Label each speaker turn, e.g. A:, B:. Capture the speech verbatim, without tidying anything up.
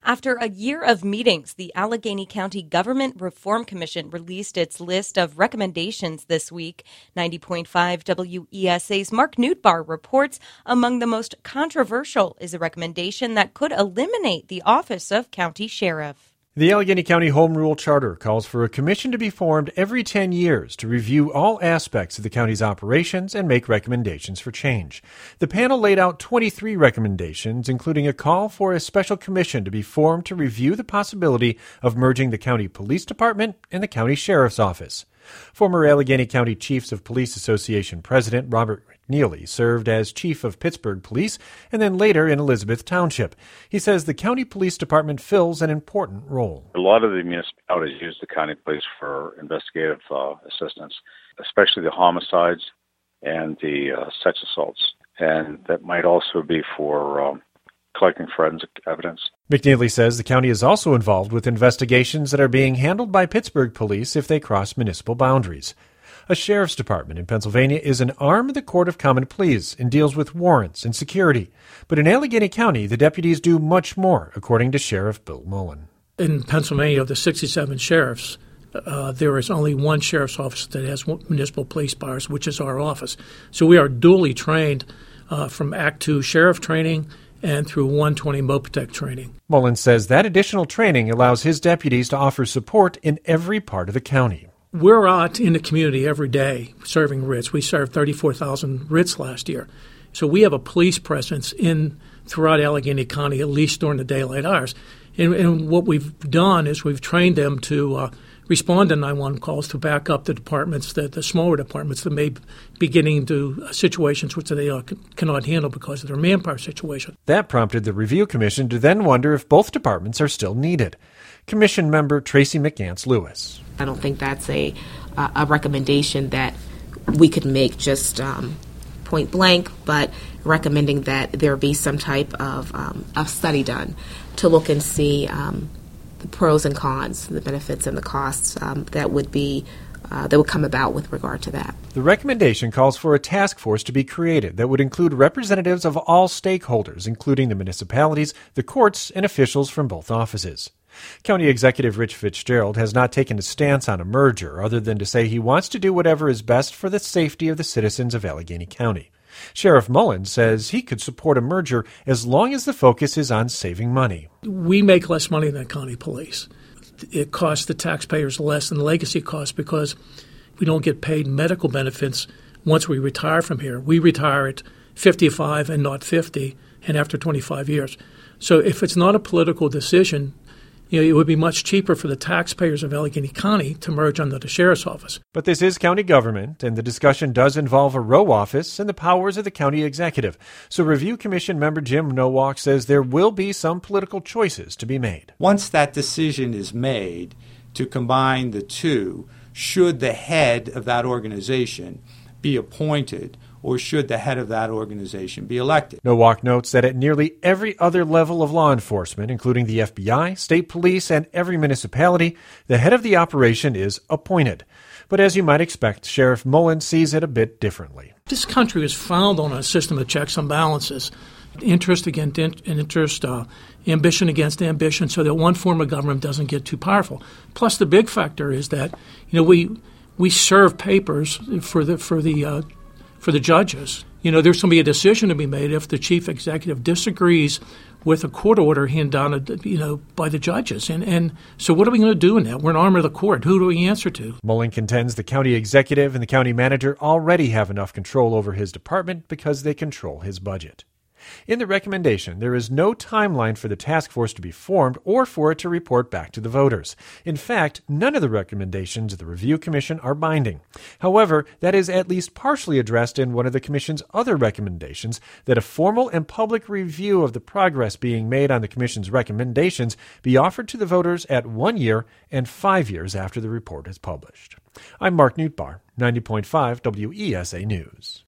A: After a year of meetings, the Allegheny County Government Reform Commission released its list of recommendations this week. ninety point five W E S A's Mark Nootbaar reports among the most controversial is a recommendation that could eliminate the office of county sheriff.
B: The Allegheny County Home Rule Charter calls for a commission to be formed every ten years to review all aspects of the county's operations and make recommendations for change. The panel laid out twenty-three recommendations, including a call for a special commission to be formed to review the possibility of merging the county police department and the county sheriff's office. Former Allegheny County Chiefs of Police Association President Robert McNeely served as chief of Pittsburgh Police and then later in Elizabeth Township. He says the county police department fills an important role.
C: A lot of the municipalities use the county police for investigative uh, assistance, especially the homicides and the uh, sex assaults. And that might also be for um, collecting forensic evidence.
B: McNeely says the county is also involved with investigations that are being handled by Pittsburgh police if they cross municipal boundaries. A sheriff's department in Pennsylvania is an arm of the Court of Common Pleas and deals with warrants and security. But in Allegheny County, the deputies do much more, according to Sheriff Bill Mullen.
D: In Pennsylvania, of the sixty-seven sheriffs, uh, there is only one sheriff's office that has municipal police powers, which is our office. So we are duly trained uh, from Act two sheriff training and through one twenty MOPTEC training.
B: Mullen says that additional training allows his deputies to offer support in every part of the county.
D: We're out in the community every day serving writs. We served thirty-four thousand writs last year. So we have a police presence in throughout Allegheny County, at least during the daylight hours. And, and what we've done is we've trained them to uh, respond to nine one one calls to back up the departments, the, the smaller departments that may be getting into situations which they uh, cannot handle because of their manpower situation.
B: That prompted the review commission to then wonder if both departments are still needed. Commission member Tracy McGants Lewis.
E: I don't think that's a uh, a recommendation that we could make just um, point blank, but recommending that there be some type of um, a study done to look and see um, the pros and cons, the benefits and the costs um, that would be uh, that would come about with regard to that.
B: The recommendation calls for a task force to be created that would include representatives of all stakeholders, including the municipalities, the courts, and officials from both offices. County Executive Rich Fitzgerald has not taken a stance on a merger other than to say he wants to do whatever is best for the safety of the citizens of Allegheny County. Sheriff Mullen says he could support a merger as long as the focus is on saving money.
D: We make less money than county police. It costs the taxpayers less than legacy costs because we don't get paid medical benefits once we retire from here. We retire at fifty-five and not fifty, and after twenty-five years. So if it's not a political decision, you know, it would be much cheaper for the taxpayers of Allegheny County to merge under the sheriff's office.
B: But this is county government, and the discussion does involve a row office and the powers of the county executive. So Review Commission member Jim Nowak says there will be some political choices to be made.
F: Once that decision is made to combine the two, should the head of that organization be appointed, or should the head of that organization be elected?
B: Nowak notes that at nearly every other level of law enforcement, including the F B I, state police, and every municipality, the head of the operation is appointed. But as you might expect, Sheriff Mullen sees it a bit differently.
D: This country is founded on a system of checks and balances, interest against interest, uh, ambition against ambition, so that one form of government doesn't get too powerful. Plus, the big factor is that you know we we serve papers for the for the uh, for the judges. You know, there's going to be a decision to be made if the chief executive disagrees with a court order handed down, you know, by the judges. And and so what are we going to do in that? We're an arm of the court. Who do we answer to?
B: Mullen contends the county executive and the county manager already have enough control over his department because they control his budget. In the recommendation, there is no timeline for the task force to be formed or for it to report back to the voters. In fact, none of the recommendations of the Review Commission are binding. However, that is at least partially addressed in one of the Commission's other recommendations, that a formal and public review of the progress being made on the Commission's recommendations be offered to the voters at one year and five years after the report is published. I'm Mark Nootbaar, ninety point five W E S A News.